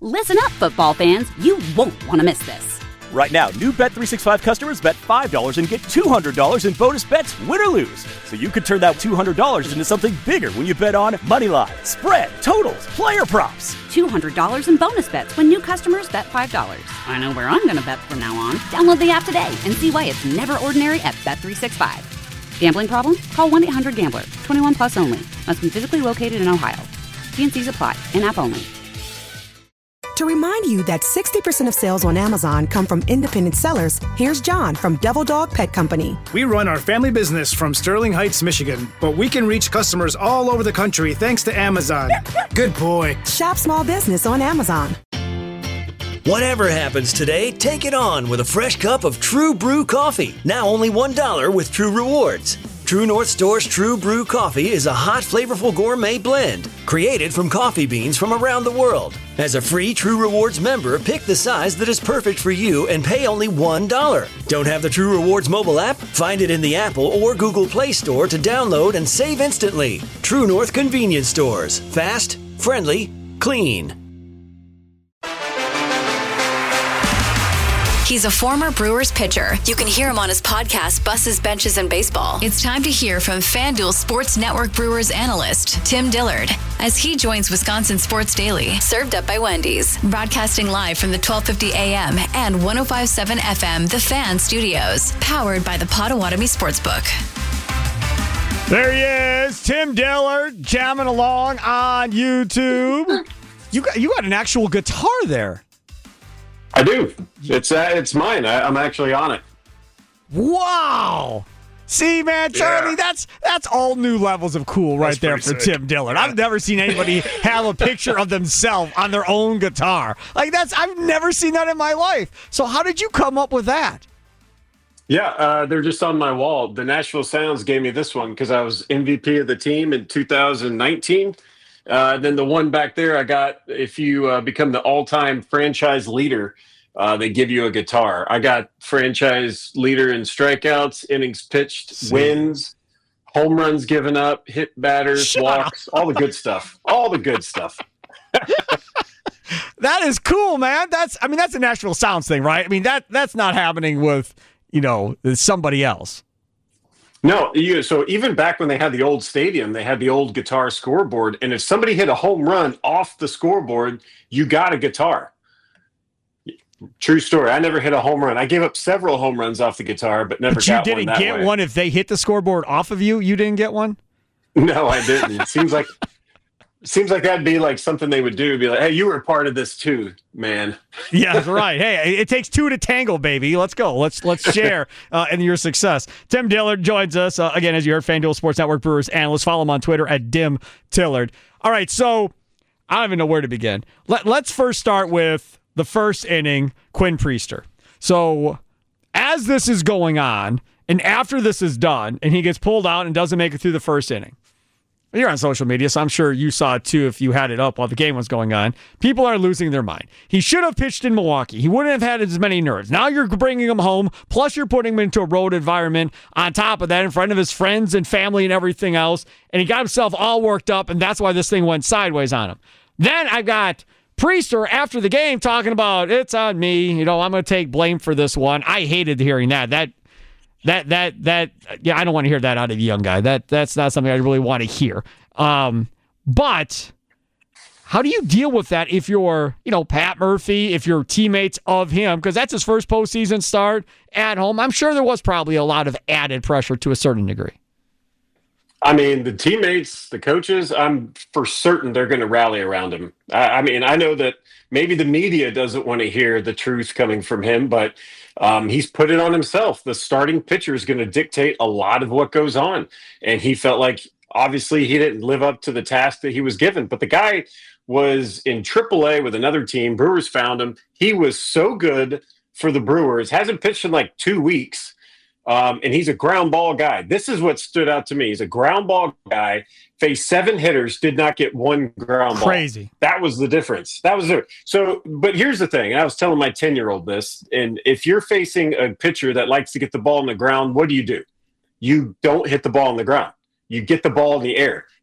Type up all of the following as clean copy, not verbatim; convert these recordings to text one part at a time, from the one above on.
Listen up, football fans. You won't want to miss this. Right now, new Bet365 customers bet $5 and get $200 in bonus bets, win or lose. So you could turn that $200 into something bigger when you bet on money line, spread, totals, player props. $200 in bonus bets when new customers bet $5. I know where I'm going to bet from now on. Download the app today and see why it's never ordinary at Bet365. Gambling problem? Call 1-800-GAMBLER. 21 plus only. Must be physically located in Ohio. T&Cs apply. In-app only. To remind you that 60% of sales on Amazon come from independent sellers, here's John from Devil Dog Pet Company. We run our family business from Sterling Heights, Michigan, but we can reach customers all over the country thanks to Amazon. Good boy. Shop small business on Amazon. Whatever happens today, take it on with a fresh cup of True Brew coffee. Now only $1 with True Rewards. True North Store's True Brew coffee is a hot, flavorful gourmet blend created from coffee beans from around the world. As a free True Rewards member, pick the size that is perfect for you and pay only $1. Don't have the True Rewards mobile app? Find it in the Apple or Google Play Store to download and save instantly. True North Convenience Stores. Fast, friendly, clean. He's a former Brewers pitcher. You can hear him on his podcast, Buses, Benches, and Baseball. It's time to hear from FanDuel Sports Network Brewers analyst, Tim Dillard, as he joins Wisconsin Sports Daily, served up by Wendy's, broadcasting live from the 1250 AM and 105.7 FM, The Fan Studios, powered by the Potawatomi Sportsbook. There he is, Tim Dillard, jamming along on YouTube. You got an actual guitar there. I do. It's mine. I'm actually on it. Wow. See, man, Charlie, that's all new levels of cool right there for sick. Tim Dillard. Yeah. I've never seen anybody have a picture of themselves on their own guitar. I've never seen that in my life. So how did you come up with that? Yeah, they're just on my wall. The Nashville Sounds gave me this one because I was MVP of the team in 2019. Then the one back there I got, if you become the all-time franchise leader, they give you a guitar. I got franchise leader in strikeouts, innings pitched, wins, home runs given up, hit batters, walks, all the good stuff. All the good stuff. That is cool, man. That's a Nashville Sounds thing, right? I mean, that's not happening with, somebody else. No, so even back when they had the old stadium, they had the old guitar scoreboard, and if somebody hit a home run off the scoreboard, you got a guitar. True story. I never hit a home run. I gave up several home runs off the guitar, but never got one that way. You didn't get one if they hit the scoreboard off of you? You didn't get one? No, I didn't. It seems like that'd be like something they would do. Be like, hey, you were a part of this too, man. Yeah, that's right. Hey, it takes two to tangle, baby. Let's go. Let's share in your success. Tim Dillard joins us, again, as you heard, FanDuel Sports Network Brewers analyst. Follow him on Twitter at DimTillard. All right, so I don't even know where to begin. Let's first start with the first inning, Quinn Priester. So as this is going on, and after this is done, and he gets pulled out and doesn't make it through the first inning, you're on social media, so I'm sure you saw it too if you had it up while the game was going on. People are losing their mind. He should have pitched in Milwaukee. He wouldn't have had as many nerves. Now you're bringing him home, plus you're putting him into a road environment on top of that in front of his friends and family and everything else, and he got himself all worked up, and that's why this thing went sideways on him. Then I've got Priester after the game talking about, it's on me, I'm going to take blame for this one. I hated hearing that. Yeah, I don't want to hear that out of a young guy. That's not something I really want to hear. But how do you deal with that if you're, Pat Murphy, if you're teammates of him? Because that's his first postseason start at home. I'm sure there was probably a lot of added pressure to a certain degree. I mean, the teammates, the coaches, I'm for certain they're going to rally around him. I know that maybe the media doesn't want to hear the truth coming from him, but he's put it on himself. The starting pitcher is going to dictate a lot of what goes on. And he felt like, obviously, he didn't live up to the task that he was given. But the guy was in AAA with another team. Brewers found him. He was so good for the Brewers. Hasn't pitched in like 2 weeks. And he's a ground ball guy. This is what stood out to me. He's a ground ball guy, faced 7 hitters, did not get one ground ball. Crazy. That was the difference. That was it. So, but here's the thing. And I was telling my 10-year-old this, and if you're facing a pitcher that likes to get the ball on the ground, what do? You don't hit the ball on the ground. You get the ball in the air.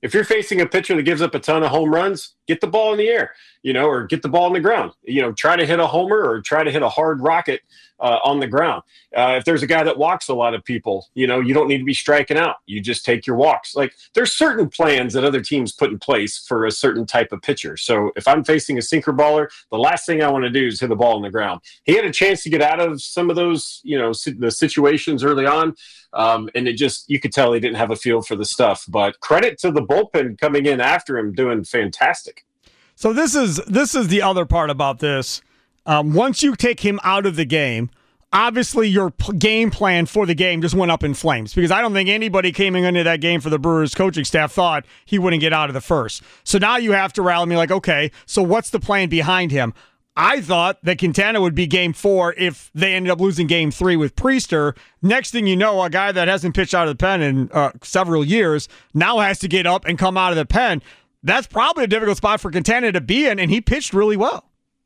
If you're facing a pitcher that gives up a ton of home runs, get the ball in the air, or get the ball on the ground. Try to hit a homer or try to hit a hard rocket on the ground. If there's a guy that walks a lot of people, you don't need to be striking out. You just take your walks. Like, there's certain plans that other teams put in place for a certain type of pitcher. So if I'm facing a sinker baller, the last thing I want to do is hit the ball on the ground. He had a chance to get out of some of those, the situations early on. And you could tell he didn't have a feel for the stuff. But credit to the bullpen coming in after him, doing fantastic. So this is the other part about this. Once you take him out of the game, obviously your game plan for the game just went up in flames, because I don't think anybody came into that game for the Brewers coaching staff thought he wouldn't get out of the first. So now you have to rally me like, okay, so what's the plan behind him? I thought that Quintana would be game 4 if they ended up losing game 3 with Priester. Next thing you know, a guy that hasn't pitched out of the pen in several years now has to get up and come out of the pen. That's probably a difficult spot for Quintana to be in, and he pitched really well.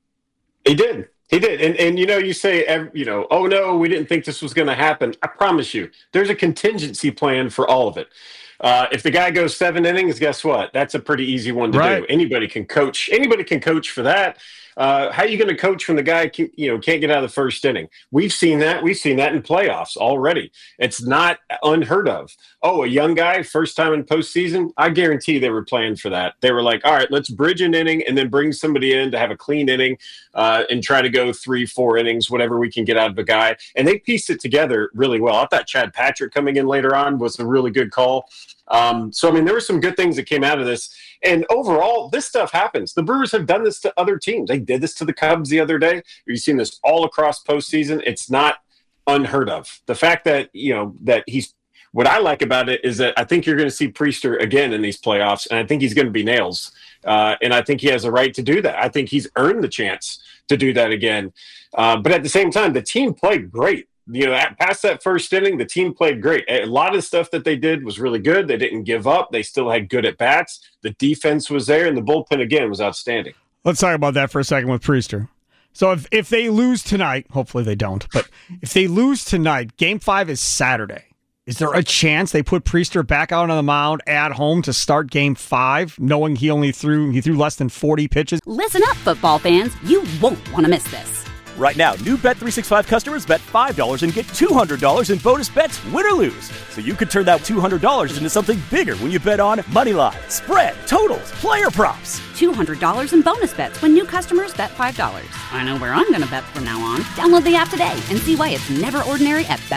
He did. And you say, oh no, we didn't think this was going to happen. I promise you, there's a contingency plan for all of it. If the guy goes 7 innings, guess what? That's a pretty easy one to do. Anybody can coach. Anybody can coach for that. How are you going to coach when the guy can't get out of the first inning? We've seen that. We've seen that in playoffs already. It's not unheard of. Oh, a young guy, first time in postseason? I guarantee they were planning for that. They were like, all right, let's bridge an inning and then bring somebody in to have a clean inning and try to go 3-4 innings, whatever we can get out of a guy. And they pieced it together really well. I thought Chad Patrick coming in later on was a really good call. There were some good things that came out of this. And overall, this stuff happens. The Brewers have done this to other teams. They did this to the Cubs the other day. You've seen this all across postseason. It's not unheard of. The fact that, that what I like about it is that I think you're going to see Priester again in these playoffs, and I think he's going to be nails. And I think he has a right to do that. I think he's earned the chance to do that again. But at the same time, the team played great. Past that first inning, the team played great. A lot of stuff that they did was really good. They didn't give up. They still had good at-bats. The defense was there, and the bullpen, again, was outstanding. Let's talk about that for a second with Priester. So if they lose tonight, hopefully they don't, but if they lose tonight, Game 5 is Saturday. Is there a chance they put Priester back out on the mound at home to start Game 5, knowing he threw less than 40 pitches? Listen up, football fans. You won't want to miss this. Right now, new Bet365 customers bet $5 and get $200 in bonus bets, win or lose. So you could turn that $200 into something bigger when you bet on Moneyline, spread, totals, player props. $200 in bonus bets when new customers bet $5. I know where I'm going to bet from now on. Download the app today and see why it's never ordinary at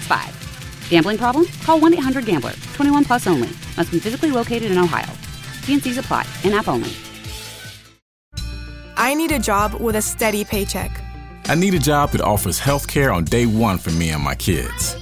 Bet365. Gambling problem? Call 1-800-GAMBLER. 21 plus only. Must be physically located in Ohio. T&Cs apply. In-app only. I need a job with a steady paycheck. I need a job that offers health care on day one for me and my kids.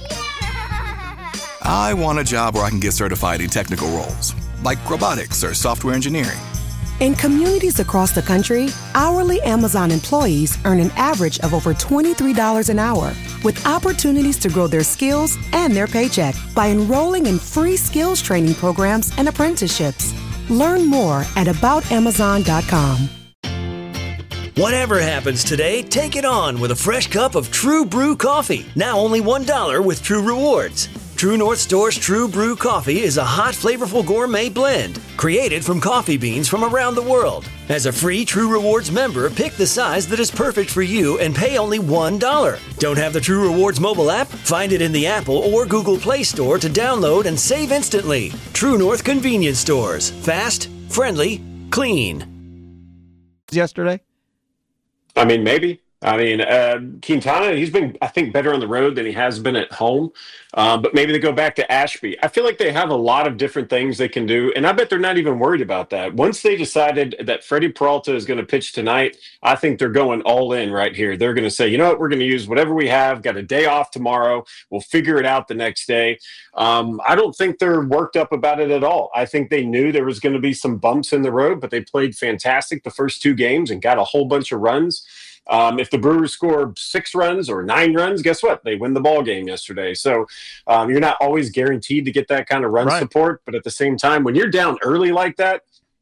I want a job where I can get certified in technical roles, like robotics or software engineering. In communities across the country, hourly Amazon employees earn an average of over $23 an hour, with opportunities to grow their skills and their paycheck by enrolling in free skills training programs and apprenticeships. Learn more at aboutamazon.com. Whatever happens today, take it on with a fresh cup of True Brew coffee. Now only $1 with True Rewards. True North Store's True Brew coffee is a hot, flavorful gourmet blend created from coffee beans from around the world. As a free True Rewards member, pick the size that is perfect for you and pay only $1. Don't have the True Rewards mobile app? Find it in the Apple or Google Play Store to download and save instantly. True North Convenience Stores. Fast, friendly, clean. Yesterday? Maybe. Quintana, he's been, I think, better on the road than he has been at home. But maybe they go back to Ashby. I feel like they have a lot of different things they can do, and I bet they're not even worried about that. Once they decided that Freddie Peralta is going to pitch tonight, I think they're going all in right here. They're going to say, you know what, we're going to use whatever we have, got a day off tomorrow, we'll figure it out the next day. I don't think they're worked up about it at all. I think they knew there was going to be some bumps in the road, but they played fantastic the first 2 games and got a whole bunch of runs. If the Brewers score 6 runs or 9 runs, guess what? They win the ball game yesterday. So you're not always guaranteed to get that kind of run support. But at the same time, when you're down early like that,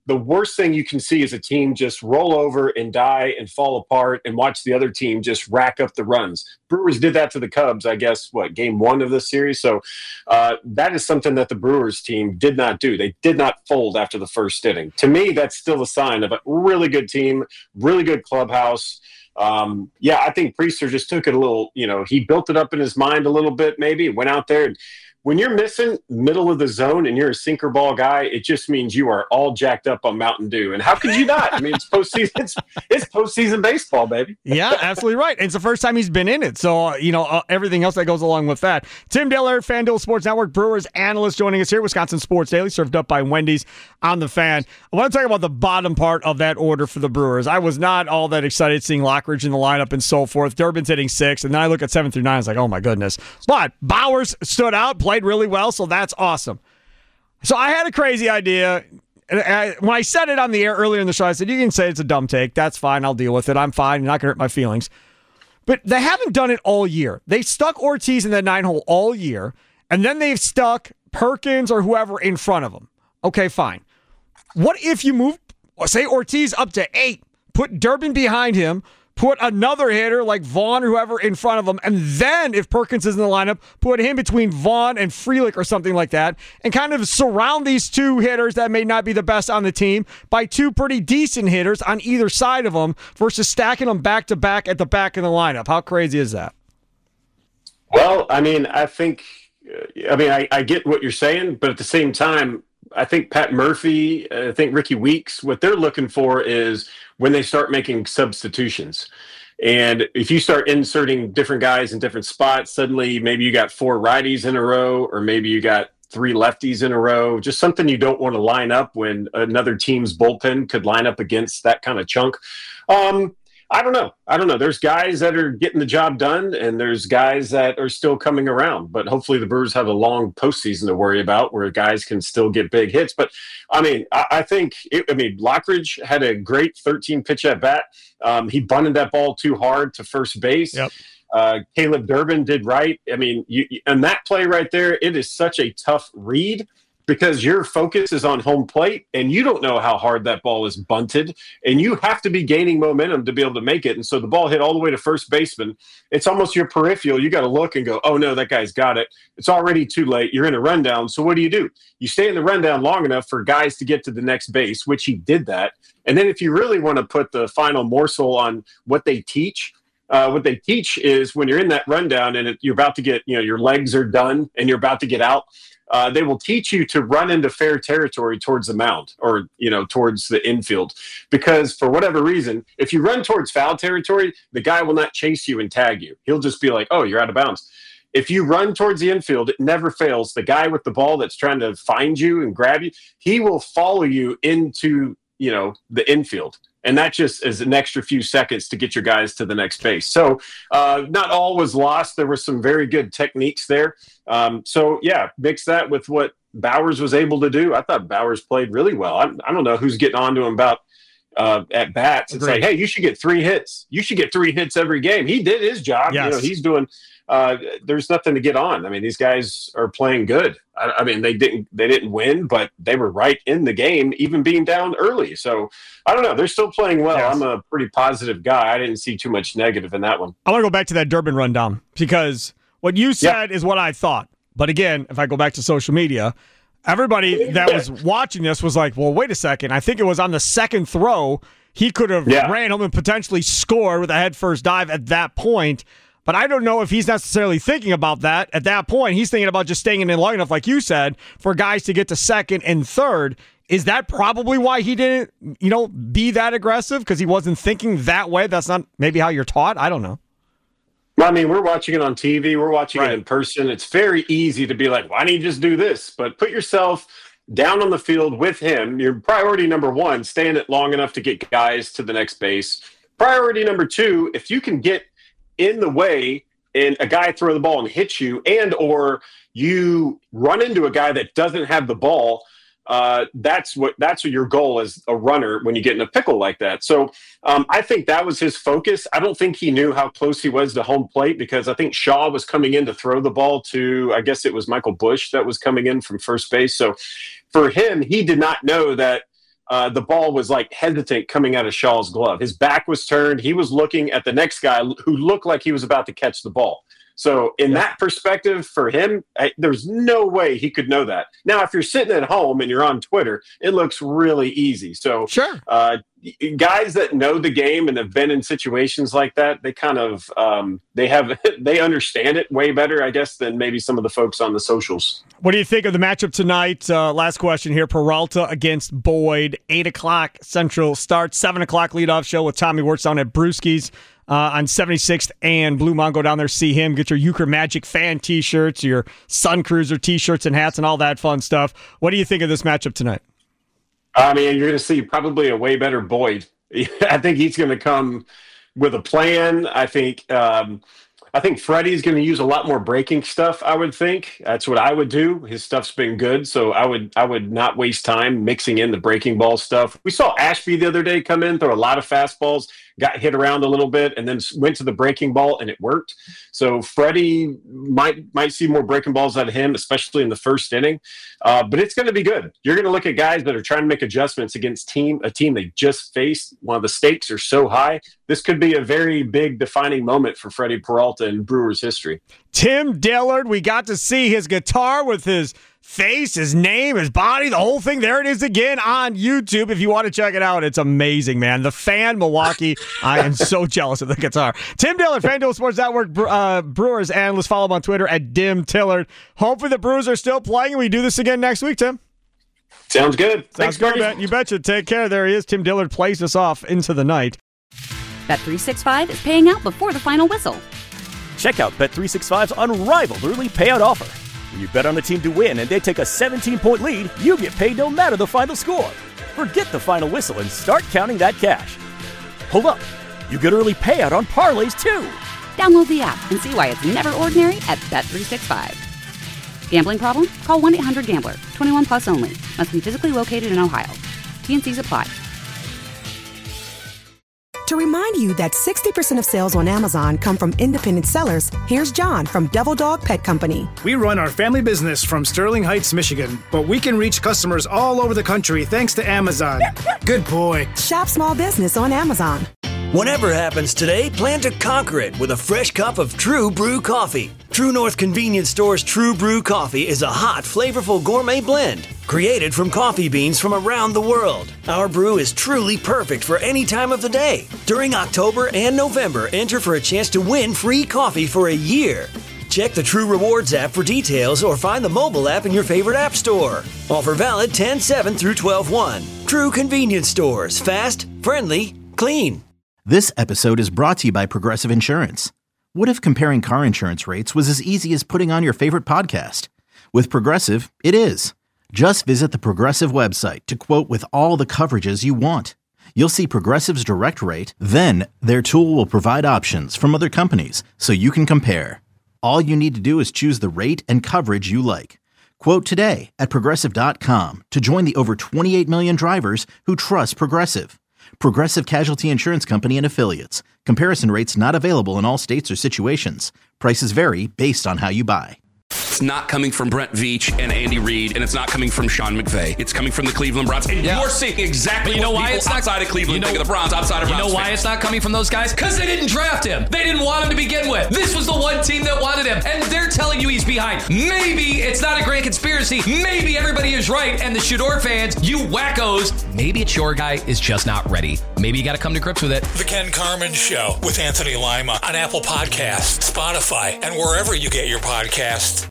the worst thing you can see is a team just roll over and die and fall apart and watch the other team just rack up the runs. Brewers did that to the Cubs, I guess, game 1 of this series. So that is something that the Brewers team did not do. They did not fold after the first inning. To me, that's still a sign of a really good team, really good clubhouse. I think Priester just took it a little, he built it up in his mind a little bit, maybe went out there. And when you're missing middle of the zone and you're a sinker ball guy, it just means you are all jacked up on Mountain Dew. And how could you not? I mean, it's postseason. It's postseason baseball, baby. Yeah, absolutely right. And it's the first time he's been in it. So, everything else that goes along with that. Tim Dillard, FanDuel Sports Network Brewers analyst, joining us here. Wisconsin Sports Daily, served up by Wendy's on the Fan. I want to talk about the bottom part of that order for the Brewers. I was not all that excited seeing Lockridge in the lineup and so forth. Durbin's hitting 6, and then I look at 7 through 9. I was like, oh my goodness. But Bowers stood out, played really well, so that's awesome. So I had a crazy idea. When I said it on the air earlier in the show, I said, you can say it's a dumb take. That's fine. I'll deal with it. I'm fine. You're not going to hurt my feelings. But they haven't done it all year. They stuck Ortiz in that 9-hole all year, and then they've stuck Perkins or whoever in front of them. Okay, fine. What if you move, say, Ortiz up to 8, put Durbin behind him, put another hitter like Vaughn or whoever in front of him, and then if Perkins is in the lineup, put him between Vaughn and Frelick or something like that, and kind of surround these two hitters that may not be the best on the team by two pretty decent hitters on either side of them versus stacking them back-to-back at the back of the lineup. How crazy is that? Well, I mean, I get what you're saying, but at the same time, I think Pat Murphy, I think Ricky Weeks, what they're looking for is when they start making substitutions. And if you start inserting different guys in different spots, suddenly maybe you got 4 righties in a row, or maybe you got 3 lefties in a row, just something you don't want to line up when another team's bullpen could line up against that kind of chunk. I don't know. There's guys that are getting the job done, and there's guys that are still coming around. But hopefully the Brewers have a long postseason to worry about where guys can still get big hits. But, I mean, I think Lockridge had a great 13-pitch at-bat. He bunted that ball too hard to first base. Yep. Caleb Durbin did right. I mean, and that play right there, it is such a tough read, because your focus is on home plate and you don't know how hard that ball is bunted, and you have to be gaining momentum to be able to make it. And so the ball hit all the way to first baseman. It's almost your peripheral. You got to look and go, oh no, that guy's got it. It's already too late. You're in a rundown. So what do? You stay in the rundown long enough for guys to get to the next base, which he did that. And then if you really want to put the final morsel on what they teach is when you're in that rundown and you're about to get, your legs are done and you're about to get out, they will teach you to run into fair territory towards the mound or, towards the infield. Because for whatever reason, if you run towards foul territory, the guy will not chase you and tag you. He'll just be like, oh, you're out of bounds. If you run towards the infield, it never fails. The guy with the ball that's trying to find you and grab you, he will follow you into, the infield. And that just is an extra few seconds to get your guys to the next base. So not all was lost. There were some very good techniques there. Mix that with what Bowers was able to do. I thought Bowers played really well. I don't know who's getting on to him about at bats. It's like, hey, you should get 3 hits. You should get 3 hits every game. He did his job. Yes. He's doing there's nothing to get on. I mean, these guys are playing good. I mean, they didn't win, but they were right in the game, even being down early. So I don't know. They're still playing well. Yes. I'm a pretty positive guy. I didn't see too much negative in that one. I want to go back to that Durbin rundown because what you said is what I thought. But again, if I go back to social media, everybody that was watching this was like, well, wait a second. I think it was on the second throw. He could have ran home and potentially scored with a head first dive at that point. But I don't know if he's necessarily thinking about that. At that point, he's thinking about just staying in long enough, like you said, for guys to get to second and third. Is that probably why he didn't, be that aggressive? Because he wasn't thinking that way? That's not maybe how you're taught? I don't know. Well, I mean, we're watching it on TV. We're watching it in person. It's very easy to be like, why don't you just do this? But put yourself down on the field with him. Your priority number 1, stay in it long enough to get guys to the next base. Priority number 2, if you can get in the way and a guy throw the ball and hit you, and or you run into a guy that doesn't have the ball, that's what your goal as a runner when you get in a pickle like that. So I think that was his focus. I don't think he knew how close he was to home plate, because I think Shaw was coming in to throw the ball to, I guess it was Michael Busch that was coming in from first base. So for him, he did not know that the ball was like hesitant coming out of Shaw's glove. His back was turned. He was looking at the next guy who looked like he was about to catch the ball. So in that perspective, for him, there's no way he could know that. Now, if you're sitting at home and you're on Twitter, it looks really easy. So sure. Guys that know the game and have been in situations like that, they kind of they understand it way better, I guess, than maybe some of the folks on the socials. What do you think of the matchup tonight? Last question here. Peralta against Boyd, 8 o'clock Central start, 7 o'clock leadoff show with Tommy Wirtz at Brewski's. On 76th and Blue Mountain. Go down there, see him, get your Euchre Magic fan T-shirts, your Sun Cruiser T-shirts and hats and all that fun stuff. What do you think of this matchup tonight? I mean, you're going to see probably a way better Boyd. I think he's going to come with a plan. I think Freddie's going to use a lot more breaking stuff, I would think. That's what I would do. His stuff's been good, so I would not waste time mixing in the breaking ball stuff. We saw Ashby the other day come in, throw a lot of fastballs, got hit around a little bit, and then went to the breaking ball, and it worked. So Freddie might see more breaking balls out of him, especially in the first inning. But it's going to be good. You're going to look at guys that are trying to make adjustments against a team they just faced. One of the stakes are so high. This could be a very big defining moment for Freddie Peralta in Brewers history. Tim Dillard, we got to see his guitar with his face, his name, his body, the whole thing. There it is again on YouTube. If you want to check it out, it's amazing, man. The Fan Milwaukee. I am so jealous of the guitar. Tim Dillard, FanDuel Sports Network Brewers analyst. Follow him on Twitter at Dim Tillard. Hopefully the Brewers are still playing and we do this again next week, Tim. Sounds good. Thanks, good, man. You betcha. Take care. There he is. Tim Dillard plays us off into the night. Bet365 is paying out before the final whistle. Check out Bet365's unrivaled early payout offer. When you bet on the team to win and they take a 17-point lead, you get paid no matter the final score. Forget the final whistle and start counting that cash. Hold up. You get early payout on parlays, too. Download the app and see why it's never ordinary at Bet365. Gambling problem? Call 1-800-GAMBLER. 21 plus only. Must be physically located in Ohio. T&Cs apply. To remind you that 60% of sales on Amazon come from independent sellers, here's John from Devil Dog Pet Company. We run our family business from Sterling Heights, Michigan, but we can reach customers all over the country thanks to Amazon. Good boy. Shop small business on Amazon. Whatever happens today, plan to conquer it with a fresh cup of True Brew coffee. True North Convenience Store's True Brew coffee is a hot, flavorful gourmet blend created from coffee beans from around the world. Our brew is truly perfect for any time of the day. During October and November, enter for a chance to win free coffee for a year. Check the True Rewards app for details or find the mobile app in your favorite app store. Offer valid 10/7 through 12/1. True Convenience Stores. Fast, friendly, clean. This episode is brought to you by Progressive Insurance. What if comparing car insurance rates was as easy as putting on your favorite podcast? With Progressive, it is. Just visit the Progressive website to quote with all the coverages you want. You'll see Progressive's direct rate, then their tool will provide options from other companies so you can compare. All you need to do is choose the rate and coverage you like. Quote today at Progressive.com to join the over 28 million drivers who trust Progressive. Progressive Casualty Insurance Company and Affiliates. Comparison rates not available in all states or situations. Prices vary based on how you buy. It's not coming from Brent Veach and Andy Reid, and it's not coming from Sean McVay. It's coming from the Cleveland Browns. And you're seeing exactly what people outside of Cleveland think of the Browns, outside of Browns. You know why it's not coming from those guys? Because they didn't draft him. They didn't want him to begin with. This was the one team that wanted him, and they're telling you he's behind. Maybe it's not a grand conspiracy. Maybe everybody is right, and the Shador fans, you wackos, maybe it's your guy is just not ready. Maybe you got to come to grips with it. The Ken Carman Show with Anthony Lima on Apple Podcasts, Spotify, and wherever you get your podcasts.